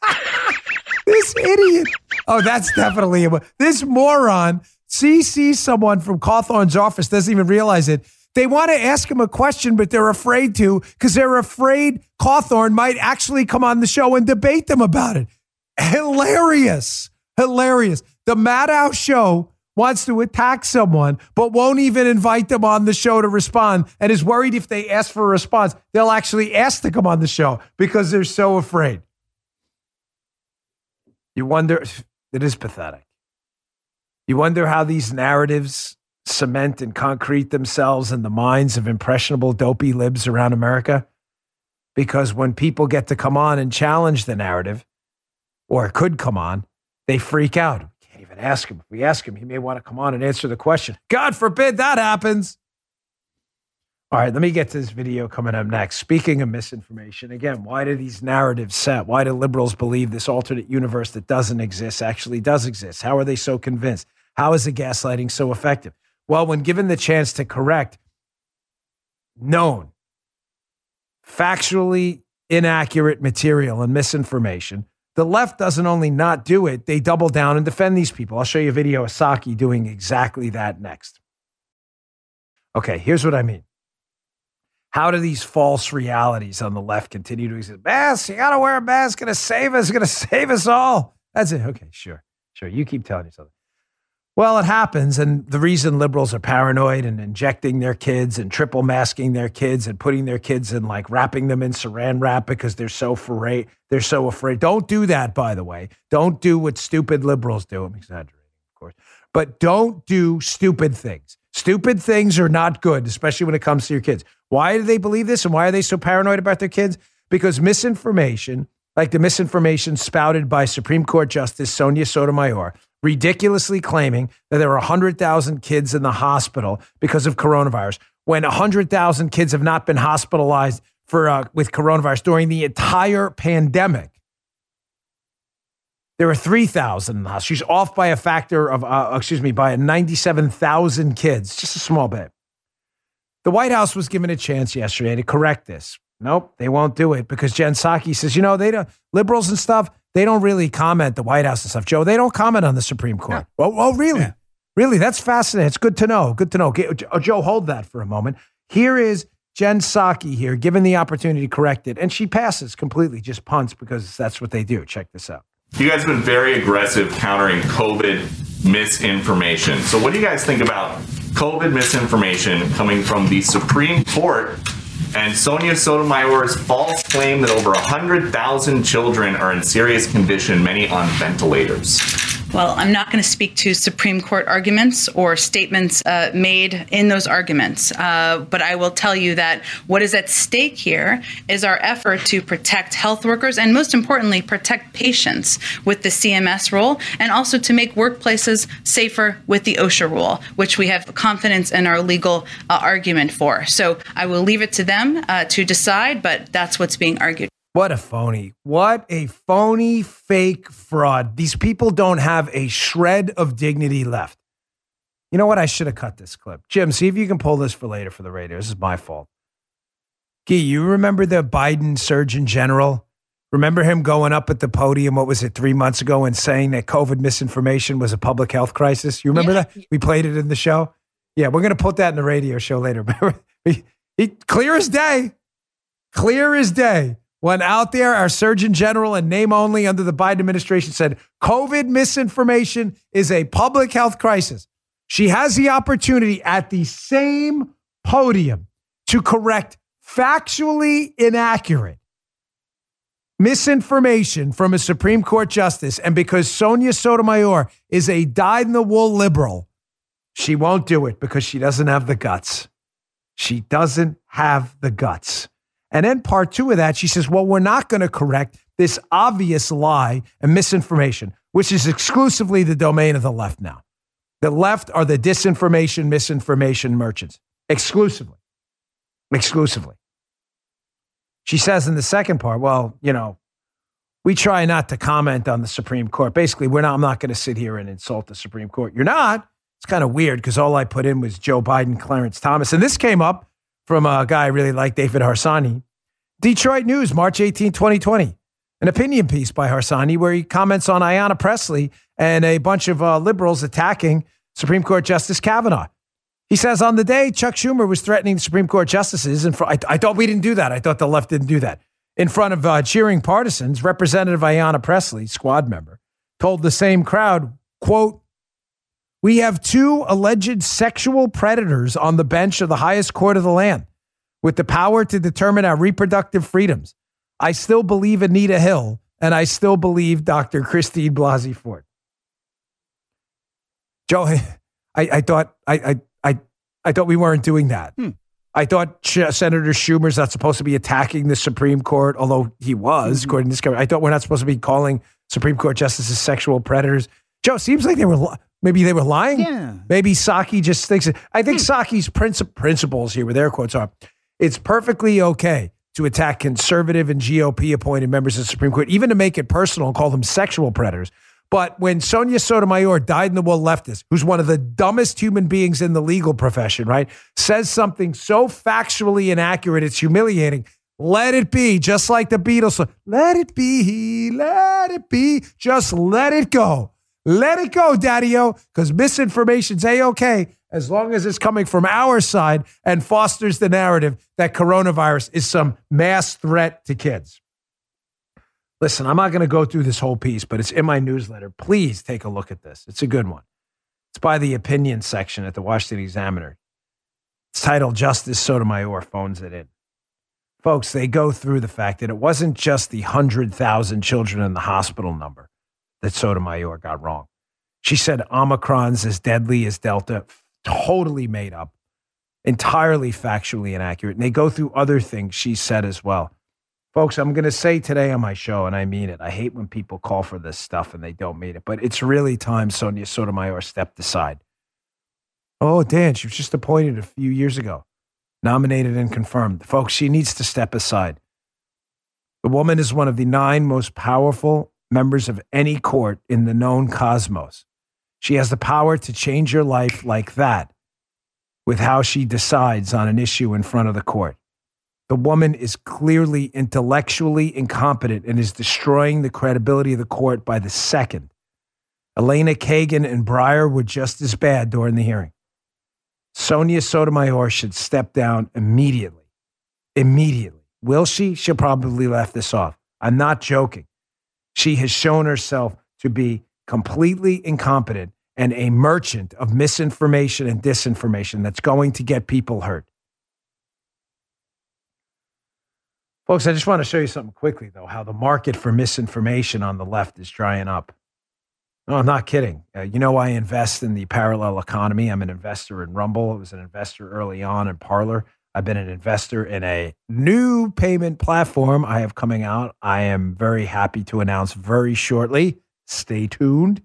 This idiot. Oh, that's definitely this moron sees someone from Cawthorn's office, doesn't even realize it. They want to ask him a question, but they're afraid to because they're afraid Cawthorn might actually come on the show and debate them about it. Hilarious. The Maddow show wants to attack someone, but won't even invite them on the show to respond, and is worried if they ask for a response, they'll actually ask to come on the show because they're so afraid. You wonder, it is pathetic. You wonder how these narratives cement and concrete themselves in the minds of impressionable, dopey libs around America. Because when people get to come on and challenge the narrative, or could come on, they freak out. We can't even ask him. If we ask him, he may want to come on and answer the question. God forbid that happens. All right, let me get to this video coming up next. Speaking of misinformation, again, why do these narratives set? Why do liberals believe this alternate universe that doesn't exist actually does exist? How are they so convinced? How is the gaslighting so effective? Well, when given the chance to correct known, factually inaccurate material and misinformation, the left doesn't only not do it, they double down and defend these people. I'll show you a video of Psaki doing exactly that next. Okay, here's what I mean. How do these false realities on the left continue to exist? Mask, you got to wear a mask. It's going to save us. It's going to save us all. That's it. Okay, sure. You keep telling yourself. Well, it happens. And the reason liberals are paranoid and injecting their kids and triple masking their kids and putting their kids in, like, wrapping them in saran wrap because they're so afraid. Don't do that, by the way. Don't do what stupid liberals do. I'm exaggerating, of course. But don't do stupid things. Stupid things are not good, especially when it comes to your kids. Why do they believe this and why are they so paranoid about their kids? Because misinformation, like the misinformation spouted by Supreme Court Justice Sonia Sotomayor, ridiculously claiming that there are 100,000 kids in the hospital because of coronavirus, when 100,000 kids have not been hospitalized with coronavirus during the entire pandemic. There are 3,000 in the hospital. She's off by a factor of, by 97,000 kids, just a small bit. The White House was given a chance yesterday to correct this. Nope, they won't do it because Jen Psaki says, they don't, liberals and stuff, they don't really comment, the White House and stuff. Joe, they don't comment on the Supreme Court. Yeah. Oh, really? Yeah. Really? That's fascinating. It's good to know. Good to know. Joe, hold that for a moment. Here is Jen Psaki here, given the opportunity to correct it, and she passes completely, just punts because that's what they do. Check this out. You guys have been very aggressive countering COVID misinformation. So what do you guys think about COVID misinformation coming from the Supreme Court and Sonia Sotomayor's false claim that over 100,000 children are in serious condition, many on ventilators? Well, I'm not going to speak to Supreme Court arguments or statements made in those arguments. But I will tell you that what is at stake here is our effort to protect health workers and, most importantly, protect patients with the CMS rule, and also to make workplaces safer with the OSHA rule, which we have confidence in our legal argument for. So I will leave it to them to decide, but that's what's being argued. What a phony. What a phony, fake fraud. These people don't have a shred of dignity left. You know what? I should have cut this clip. Jim, see if you can pull this for later for the radio. This is my fault. Guy, you remember the Biden Surgeon General? Remember him going up at the podium, 3 months ago, and saying that COVID misinformation was a public health crisis? You remember that? We played it in the show. Yeah, we're going to put that in the radio show later. Clear as day. Clear as day. Went out there, our Surgeon General and name only under the Biden administration said, COVID misinformation is a public health crisis. She has the opportunity at the same podium to correct factually inaccurate misinformation from a Supreme Court justice. And because Sonia Sotomayor is a dyed-in-the-wool liberal, she won't do it because she doesn't have the guts. She doesn't have the guts. And then part two of that, she says, well, we're not going to correct this obvious lie and misinformation, which is exclusively the domain of the left now. The left are the disinformation, misinformation merchants. Exclusively. She says in the second part, well, we try not to comment on the Supreme Court. Basically, I'm not going to sit here and insult the Supreme Court. You're not. It's kind of weird because all I put in was Joe Biden, Clarence Thomas. And this came up from a guy I really like, David Harsanyi. Detroit News, March 18, 2020. An opinion piece by Harsanyi where he comments on Ayanna Pressley and a bunch of liberals attacking Supreme Court Justice Kavanaugh. He says, on the day Chuck Schumer was threatening the Supreme Court justices, I thought we didn't do that. I thought the left didn't do that. In front of cheering partisans, Representative Ayanna Pressley, squad member, told the same crowd, quote, we have two alleged sexual predators on the bench of the highest court of the land with the power to determine our reproductive freedoms. I still believe Anita Hill, and I still believe Dr. Christine Blasey Ford. Joe, I thought we weren't doing that. I thought Senator Schumer's not supposed to be attacking the Supreme Court, although he was, according to this guy. I thought we're not supposed to be calling Supreme Court justices sexual predators. Joe, seems like maybe they were lying. Yeah. Maybe Psaki just thinks it. I think Psaki's principles here, with air quotes, are it's perfectly okay to attack conservative and GOP appointed members of the Supreme Court, even to make it personal and call them sexual predators. But when Sonia Sotomayor, dyed-in-the-wool leftist, who's one of the dumbest human beings in the legal profession, right, says something so factually inaccurate, it's humiliating. Let it be, just like the Beatles. Let it be, just let it go. Let it go, Daddy-O, because misinformation's A-okay as long as it's coming from our side and fosters the narrative that coronavirus is some mass threat to kids. Listen, I'm not going to go through this whole piece, but it's in my newsletter. Please take a look at this. It's a good one. It's by the opinion section at the Washington Examiner. It's titled Justice Sotomayor Phones It In. Folks, they go through the fact that it wasn't just the 100,000 children in the hospital number that Sotomayor got wrong. She said Omicron's as deadly as Delta, totally made up, entirely factually inaccurate. And they go through other things she said as well. Folks, I'm going to say today on my show, and I mean it, I hate when people call for this stuff and they don't mean it, but it's really time Sonia Sotomayor stepped aside. Oh, Dan, she was just appointed a few years ago, nominated and confirmed. Folks, she needs to step aside. The woman is one of the 9 most powerful members of any court in the known cosmos. She has the power to change your life like that with how she decides on an issue in front of the court. The woman is clearly intellectually incompetent and is destroying the credibility of the court by the second. Elena Kagan and Breyer were just as bad during the hearing. Sonia Sotomayor should step down immediately. Immediately. Will she? She'll probably laugh this off. I'm not joking. She has shown herself to be completely incompetent and a merchant of misinformation and disinformation that's going to get people hurt. Folks, I just want to show you something quickly, though, how the market for misinformation on the left is drying up. No, I'm not kidding. You know, I invest in the parallel economy. I'm an investor in Rumble. I was an investor early on in Parler. I've been an investor in a new payment platform I have coming out. I am very happy to announce very shortly. Stay tuned.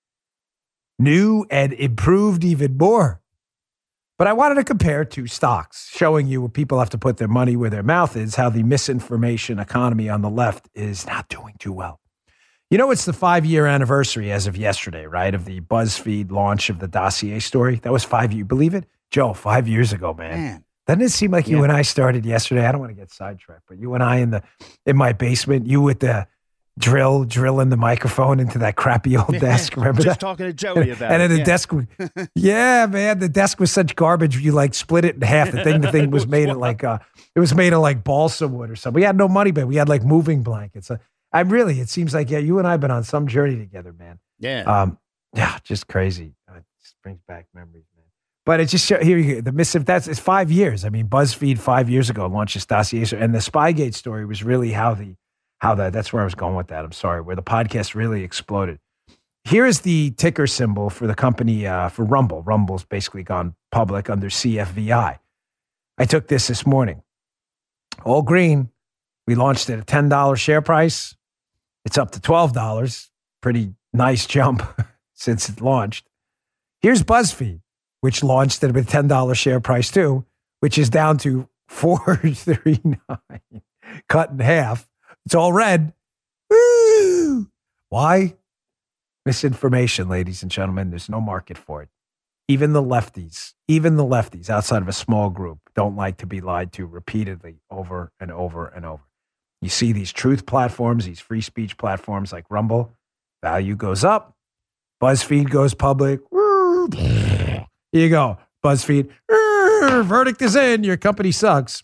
New and improved even more. But I wanted to compare two stocks, showing you what people have to put their money where their mouth is, how the misinformation economy on the left is not doing too well. You know, it's the 5-year anniversary as of yesterday, right, of the BuzzFeed launch of the dossier story. That was 5 years. Believe it? Joe, 5 years ago, man. Doesn't it seem like you and I started yesterday? I don't want to get sidetracked, but you and I in my basement, you with the drilling the microphone into that crappy old desk. Remember just that? Talking to Joey about and it. then the desk, yeah, man, the desk was such garbage. You like split it in half. The thing was made of like it was made of like balsa wood or something. We had no money, but we had like moving blankets. It seems like you and I have been on some journey together, man. Yeah. Just crazy. It just brings back memories, man. But it just it's 5 years. I mean, BuzzFeed 5 years ago launched this dossier, and the Spygate story was really that's where I was going with that. I'm sorry, where the podcast really exploded. Here's the ticker symbol for the company for Rumble. Rumble's basically gone public under CFVI. I took this morning. All green. We launched at a $10 share price. It's up to $12. Pretty nice jump since it launched. Here's BuzzFeed, which launched at a $10 share price too, which is down to $4.39, cut in half. It's all red. Woo! Why? Misinformation, ladies and gentlemen. There's no market for it. Even the lefties outside of a small group don't like to be lied to repeatedly over and over and over. You see these truth platforms, these free speech platforms like Rumble, value goes up. BuzzFeed goes public. Here you go. BuzzFeed. Verdict is in. Your company sucks.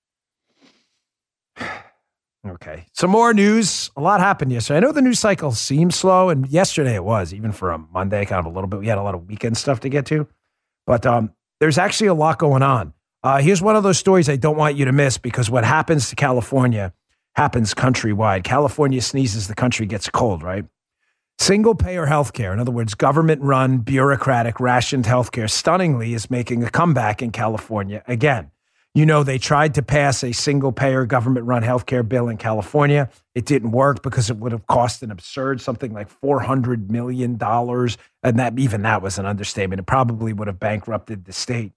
Okay. Some more news. A lot happened yesterday. I know the news cycle seems slow, and yesterday it was, even for a Monday, kind of a little bit. We had a lot of weekend stuff to get to. But there's actually a lot going on. Here's one of those stories I don't want you to miss, because what happens to California happens countrywide. California sneezes, the country gets cold, right? Single-payer healthcare, in other words, government-run, bureaucratic, rationed healthcare, stunningly is making a comeback in California again. You know, they tried to pass a single-payer government-run healthcare bill in California. It didn't work because it would have cost an absurd something like $400 million, and that was an understatement. It probably would have bankrupted the state.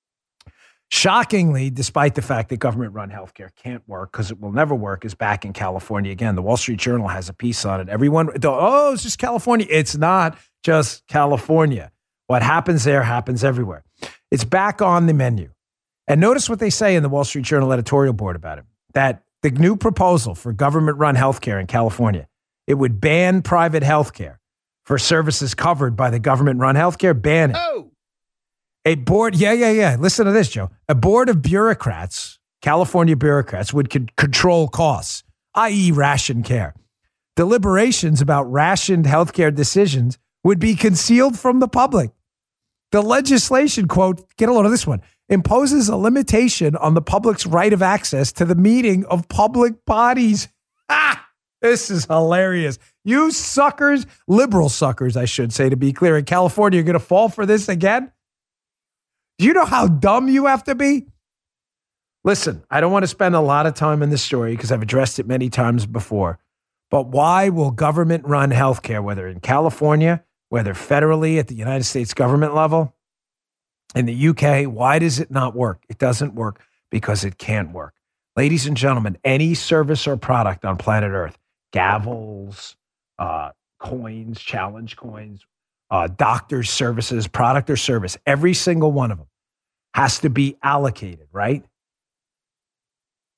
Shockingly, despite the fact that government-run healthcare can't work because it will never work, is back in California again. The Wall Street Journal has a piece on it. Everyone, it's just California. It's not just California. What happens there happens everywhere. It's back on the menu. And notice what they say in the Wall Street Journal editorial board about it, that the new proposal for government-run healthcare in California, it would ban private healthcare for services covered by the government-run healthcare, ban it. Oh! A board, yeah. Listen to this, Joe. A board of bureaucrats, California bureaucrats, would control costs, i.e. ration care. Deliberations about rationed healthcare decisions would be concealed from the public. The legislation, quote, get a load of this one, imposes a limitation on the public's right of access to the meeting of public bodies. This is hilarious. You suckers, liberal suckers, I should say, to be clear, in California, you're going to fall for this again? Do you know how dumb you have to be? Listen, I don't want to spend a lot of time in this story because I've addressed it many times before. But why will government-run healthcare, whether in California, whether federally at the United States government level, in the UK, why does it not work? It doesn't work because it can't work. Ladies and gentlemen, any service or product on planet Earth, gavels, coins, challenge coins, doctor's services, product or service, every single one of them has to be allocated, right?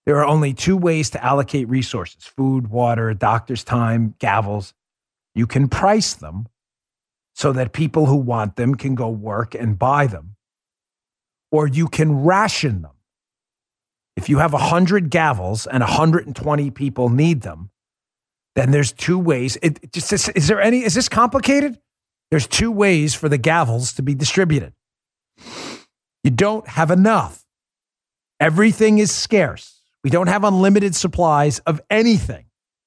There are only two ways to allocate resources: food, water, doctor's time, gavels. You can price them so that people who want them can go work and buy them, or you can ration them. If you have 100 gavels and 120 people need them, then there's two ways. Is this complicated? There's two ways for the gavels to be distributed. You don't have enough. Everything is scarce. We don't have unlimited supplies of anything.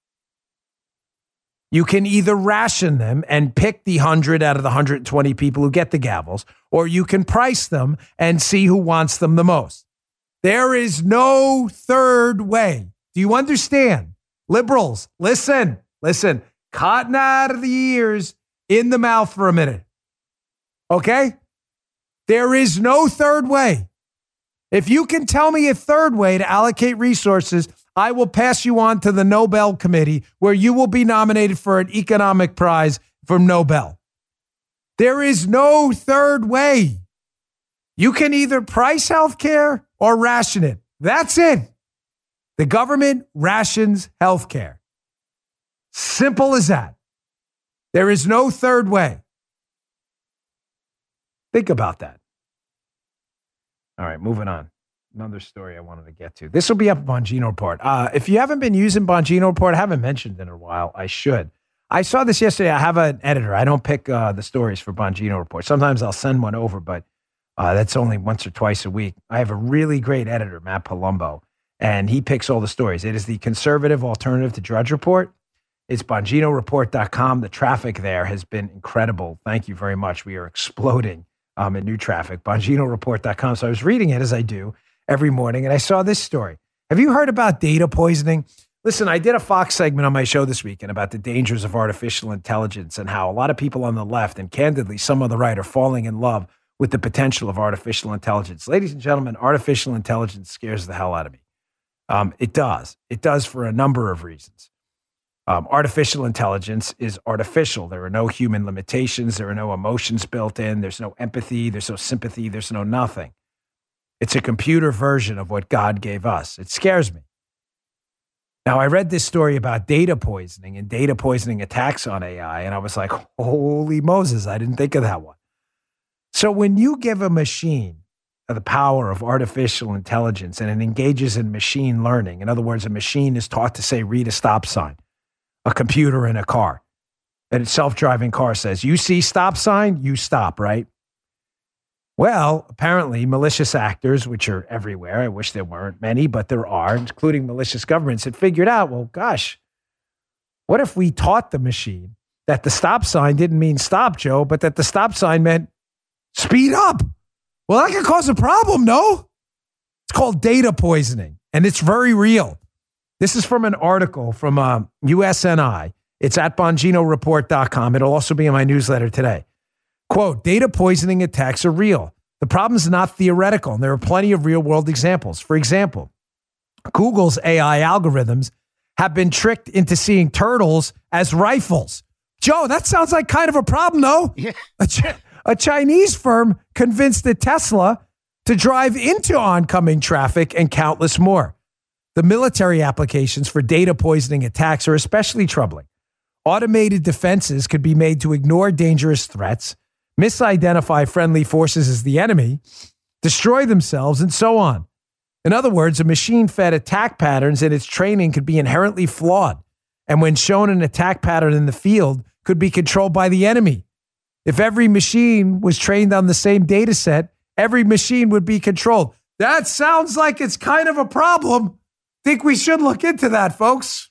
You can either ration them and pick the 100 out of the 120 people who get the gavels, or you can price them and see who wants them the most. There is no third way. Do you understand? Liberals, listen. Cotton out of the ears, in the mouth for a minute. Okay? There is no third way. If you can tell me a third way to allocate resources, I will pass you on to the Nobel Committee, where you will be nominated for an economic prize from Nobel. There is no third way. You can either price healthcare or ration it. That's it. The government rations healthcare. Simple as that. There is no third way. Think about that. All right, moving on. Another story I wanted to get to. This will be up on Bongino Report. If you haven't been using Bongino Report, I haven't mentioned it in a while. I should. I saw this yesterday. I have an editor. I don't pick the stories for Bongino Report. Sometimes I'll send one over, but that's only once or twice a week. I have a really great editor, Matt Palumbo, and he picks all the stories. It is the conservative alternative to Drudge Report. It's BonginoReport.com. The traffic there has been incredible. Thank you very much. We are exploding in new traffic. BonginoReport.com. So I was reading it, as I do every morning, and I saw this story. Have you heard about data poisoning? Listen, I did a Fox segment on my show this weekend about the dangers of artificial intelligence and how a lot of people on the left, and candidly some on the right, are falling in love with the potential of artificial intelligence. Ladies and gentlemen, artificial intelligence scares the hell out of me. It does. It does for a number of reasons. Artificial intelligence is artificial. There are no human limitations. There are no emotions built in. There's no empathy. There's no sympathy. There's no nothing. It's a computer version of what God gave us. It scares me. Now, I read this story about data poisoning and data poisoning attacks on AI, and I was like, holy Moses, I didn't think of that one. So when you give a machine the power of artificial intelligence and it engages in machine learning, in other words, a machine is taught to say, read a stop sign, a computer in a car, and a self-driving car says, you see stop sign, you stop, right? Well, apparently malicious actors, which are everywhere, I wish there weren't many, but there are, including malicious governments, had figured out, well, gosh, what if we taught the machine that the stop sign didn't mean stop, Joe, but that the stop sign meant speed up? Well, that could cause a problem, no? It's called data poisoning, and it's very real. This is from an article from USNI. It's at BonginoReport.com. It'll also be in my newsletter today. Quote, data poisoning attacks are real. The problem is not theoretical, and there are plenty of real-world examples. For example, Google's AI algorithms have been tricked into seeing turtles as rifles. Joe, that sounds like kind of a problem, no? Yeah. A Chinese firm convinced the Tesla to drive into oncoming traffic and countless more. The military applications for data poisoning attacks are especially troubling. Automated defenses could be made to ignore dangerous threats, misidentify friendly forces as the enemy, destroy themselves, and so on. In other words, a machine-fed attack patterns in its training could be inherently flawed, and when shown an attack pattern in the field, could be controlled by the enemy. If every machine was trained on the same data set, every machine would be controlled. That sounds like it's kind of a problem. Think we should look into that, folks.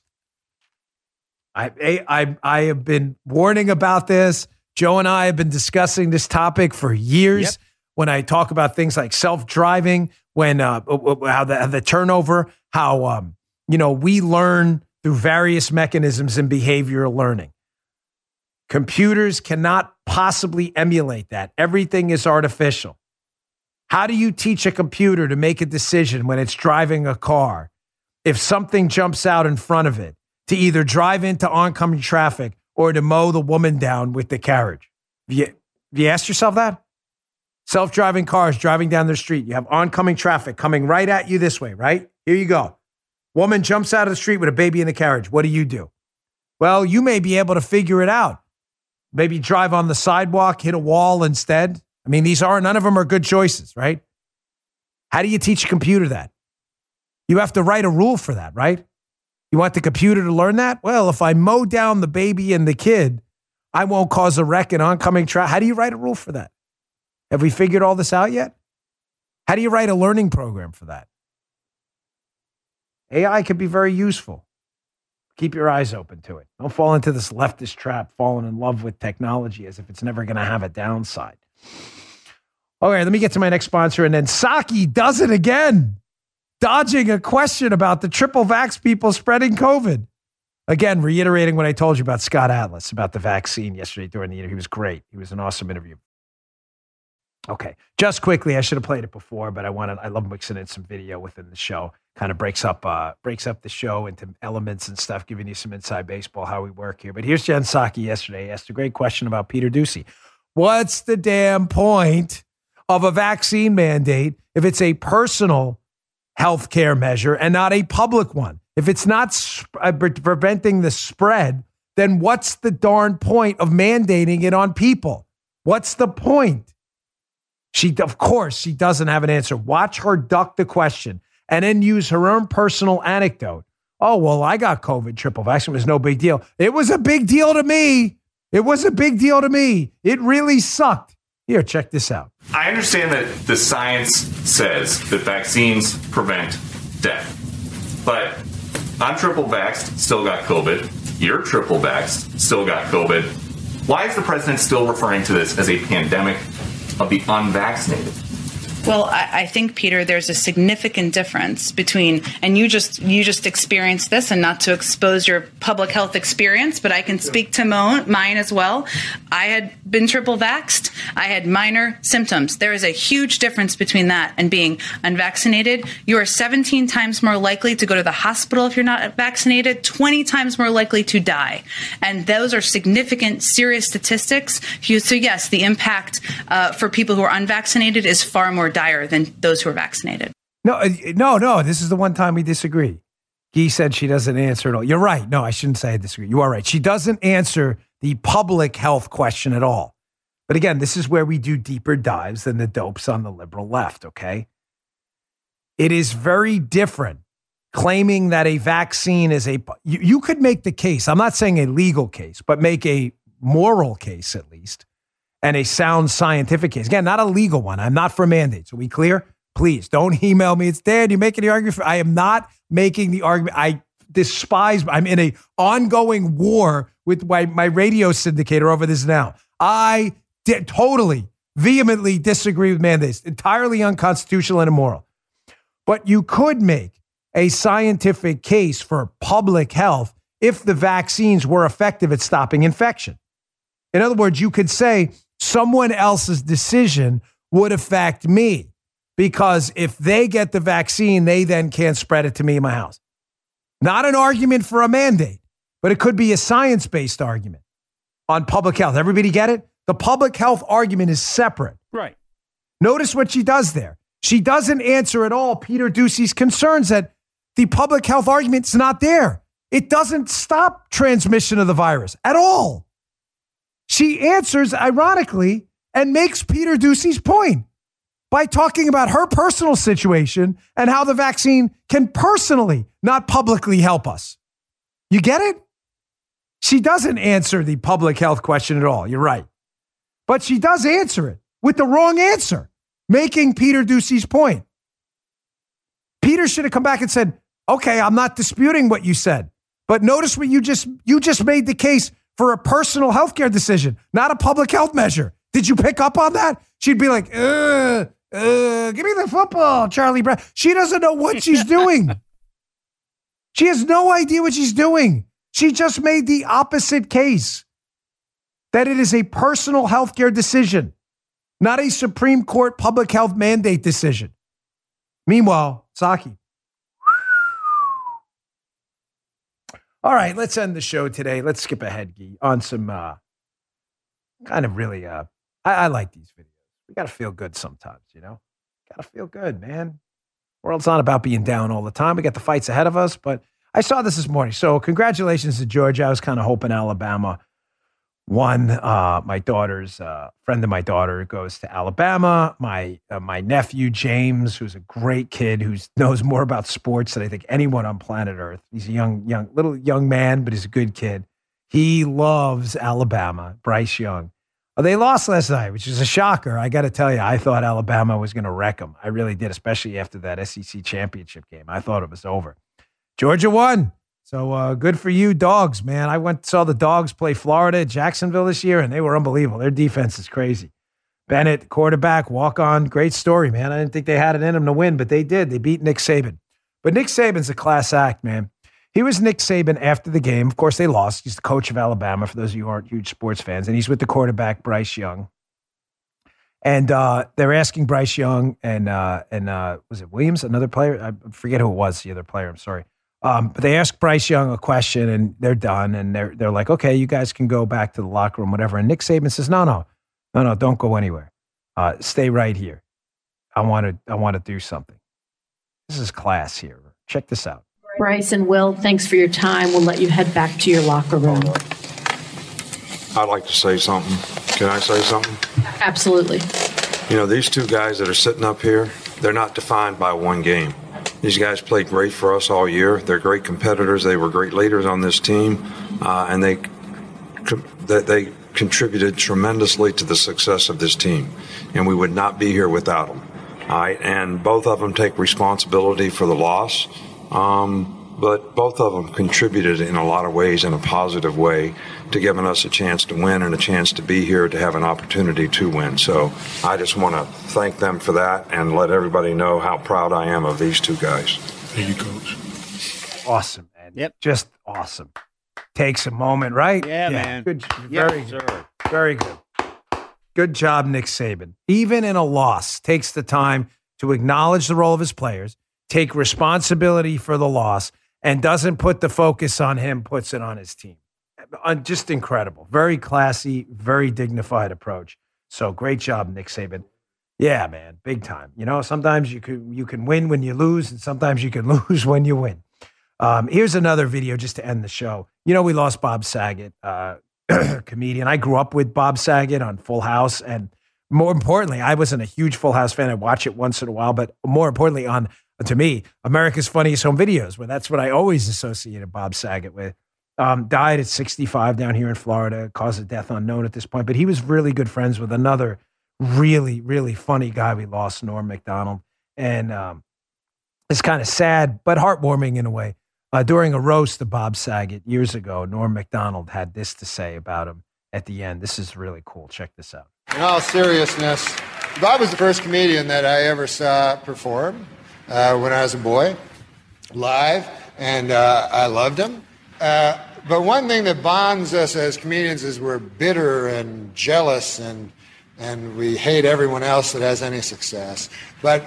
I have been warning about this. Joe and I have been discussing this topic for years. Yep. When I talk about things like self-driving, when how the turnover, how we learn through various mechanisms in behavioral learning. Computers cannot possibly emulate that. Everything is artificial. How do you teach a computer to make a decision when it's driving a car if something jumps out in front of it, to either drive into oncoming traffic or to mow the woman down with the carriage? Have you asked yourself that? Self-driving cars driving down the street. You have oncoming traffic coming right at you this way, right? Here you go. Woman jumps out of the street with a baby in the carriage. What do? Well, you may be able to figure it out. Maybe drive on the sidewalk, hit a wall instead. I mean, none of them are good choices, right? How do you teach a computer that? You have to write a rule for that, right? You want the computer to learn that? Well, if I mow down the baby and the kid, I won't cause a wreck in oncoming traffic. How do you write a rule for that? Have we figured all this out yet? How do you write a learning program for that? AI could be very useful. Keep your eyes open to it. Don't fall into this leftist trap, falling in love with technology as if it's never going to have a downside. All right, let me get to my next sponsor. And then Psaki does it again, dodging a question about the triple vax people spreading COVID. Again, reiterating what I told you about Scott Atlas, about the vaccine yesterday during the interview. He was great. He was an awesome interview. Okay, just quickly, I should have played it before, but I love mixing in some video within the show. Kind of breaks up the show into elements and stuff, giving you some inside baseball, how we work here. But here's Jen Psaki yesterday. He asked a great question about Peter Doocy. What's the damn point of a vaccine mandate if it's a personal health care measure and not a public one? If it's not preventing the spread, then what's the darn point of mandating it on people? What's the point? Of course, she doesn't have an answer. Watch her duck the question and then use her own personal anecdote. Oh, well, I got COVID triple vaccine. It was no big deal. It was a big deal to me. It was a big deal to me. It really sucked. Here, check this out. I understand that the science says that vaccines prevent death. But I'm triple vaxxed, still got COVID. You're triple vaxxed, still got COVID. Why is the president still referring to this as a pandemic of the unvaccinated? Well, I think, Peter, there's a significant difference between, and you just experienced this, and not to expose your public health experience, but I can speak to mine as well. I had been triple vaxxed. I had minor symptoms. There is a huge difference between that and being unvaccinated. You are 17 times more likely to go to the hospital if you're not vaccinated, 20 times more likely to die. And those are significant, serious statistics. So yes, the impact for people who are unvaccinated is far more dire than those who are vaccinated. No. This is the one time we disagree. Guy said she doesn't answer at all. You're right. No, I shouldn't say I disagree. You are right. She doesn't answer the public health question at all. But again, this is where we do deeper dives than the dopes on the liberal left, okay? It is very different claiming that a vaccine is you could make the case, I'm not saying a legal case, but make a moral case at least, and a sound scientific case. Again, not a legal one. I'm not for mandates. Are we clear? Please don't email me. It's Dan, you're making the argument. I am not making the argument. I'm in an ongoing war with my radio syndicator over this now. I totally, vehemently disagree with mandates. Entirely unconstitutional and immoral. But you could make a scientific case for public health if the vaccines were effective at stopping infection. In other words, you could say someone else's decision would affect me because if they get the vaccine, they then can't spread it to me in my house. Not an argument for a mandate, but it could be a science-based argument on public health. Everybody get it? The public health argument is separate. Right. Notice what she does there. She doesn't answer at all Peter Doocy's concerns that the public health argument's not there. It doesn't stop transmission of the virus at all. She answers, ironically, and makes Peter Doocy's point by talking about her personal situation and how the vaccine can personally, not publicly, help us. You get it? She doesn't answer the public health question at all. You're right. But she does answer it with the wrong answer, making Peter Doocy's point. Peter should have come back and said, okay, I'm not disputing what you said, but notice what you just made the case for a personal healthcare decision, not a public health measure. Did you pick up on that? She'd be like, give me the football, Charlie Brown. She doesn't know what she's doing. She has no idea what she's doing. She just made the opposite case, that it is a personal healthcare decision, not a Supreme Court public health mandate decision. Meanwhile, Psaki. All right, let's end the show today. Let's skip ahead, Guy, on some kind of really, I like these videos. We got to feel good sometimes, you know? Got to feel good, man. World's not about being down all the time. We got the fights ahead of us, but I saw this morning. So congratulations to Georgia. I was kind of hoping Alabama won. My daughter's friend of my daughter goes to Alabama. My nephew, James, who's a great kid who knows more about sports than I think anyone on planet Earth. He's a young man, but he's a good kid. He loves Alabama, Bryce Young. They lost last night, which is a shocker. I got to tell you, I thought Alabama was going to wreck them. I really did, especially after that SEC championship game. I thought it was over. Georgia won. So good for you, Dogs, man. I saw the Dogs play Florida at Jacksonville this year, and they were unbelievable. Their defense is crazy. Bennett, quarterback, walk-on. Great story, man. I didn't think they had it in them to win, but they did. They beat Nick Saban. But Nick Saban's a class act, man. He was Nick Saban after the game. Of course, they lost. He's the coach of Alabama, for those of you who aren't huge sports fans. And he's with the quarterback, Bryce Young. And they're asking Bryce Young and was it Williams, another player? I forget who it was, the other player. I'm sorry. But they asked Bryce Young a question, and they're done. And they're like, okay, you guys can go back to the locker room, whatever. And Nick Saban says, no, don't go anywhere. Stay right here. I want to do something. This is class here. Check this out. Bryce and Will, thanks for your time. We'll let you head back to your locker room. I'd like to say something. Can I say something? Absolutely. You know, these two guys that are sitting up here, they're not defined by one game. These guys played great for us all year. They're great competitors. They were great leaders on this team, and they contributed tremendously to the success of this team, and we would not be here without them. All right, and both of them take responsibility for the loss. But both of them contributed in a lot of ways in a positive way to giving us a chance to win and a chance to be here to have an opportunity to win. So I just want to thank them for that and let everybody know how proud I am of these two guys. Thank you, Coach. Awesome, man. Yep. Just awesome. Takes a moment, right? Yeah, man. Good. Yes, Very good. sir. Very good. Good job, Nick Saban. Even in a loss, takes the time to acknowledge the role of his players, take responsibility for the loss, and doesn't put the focus on him, puts it on his team. Just incredible. Very classy, very dignified approach. So great job, Nick Saban. Yeah, man, big time. You know, sometimes you can win when you lose, and sometimes you can lose when you win. Here's another video just to end the show. You know, we lost Bob Saget, comedian. I grew up with Bob Saget on Full House, and more importantly, I wasn't a huge Full House fan. I watch it once in a while, but more importantly, to me, America's Funniest Home Videos, where that's what I always associated Bob Saget with. Died at 65 down here in Florida, cause of death unknown at this point. But he was really good friends with another really, really funny guy we lost, Norm Macdonald. And it's kind of sad, but heartwarming in a way. During a roast of Bob Saget years ago, Norm Macdonald had this to say about him at the end. This is really cool. Check this out. In all seriousness, Bob was the first comedian that I ever saw perform when I was a boy, live, and I loved him. But one thing that bonds us as comedians is we're bitter and jealous, and we hate everyone else that has any success. But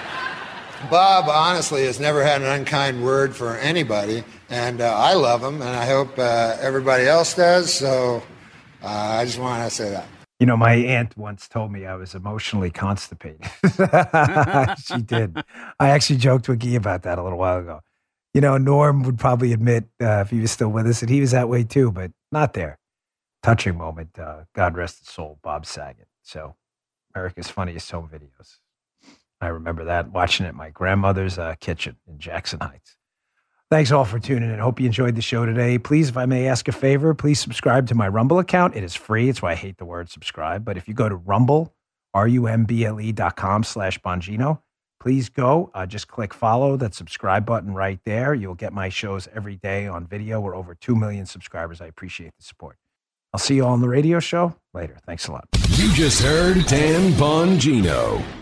Bob, honestly, has never had an unkind word for anybody, and I love him, and I hope everybody else does, so I just want to say that. You know, my aunt once told me I was emotionally constipated. She did. I actually joked with Guy about that a little while ago. You know, Norm would probably admit, if he was still with us, that he was that way too, but not there. Touching moment. God rest his soul, Bob Saget. So, America's Funniest Home Videos. I remember that, watching it at my grandmother's kitchen in Jackson Heights. Thanks all for tuning in. Hope you enjoyed the show today. Please, if I may ask a favor, please subscribe to my Rumble account. It is free. It's why I hate the word subscribe. But if you go to Rumble, rumble.com/Bongino, please go. Just click follow, that subscribe button right there. You'll get my shows every day on video. We're over 2 million subscribers. I appreciate the support. I'll see you all on the radio show later. Thanks a lot. You just heard Dan Bongino.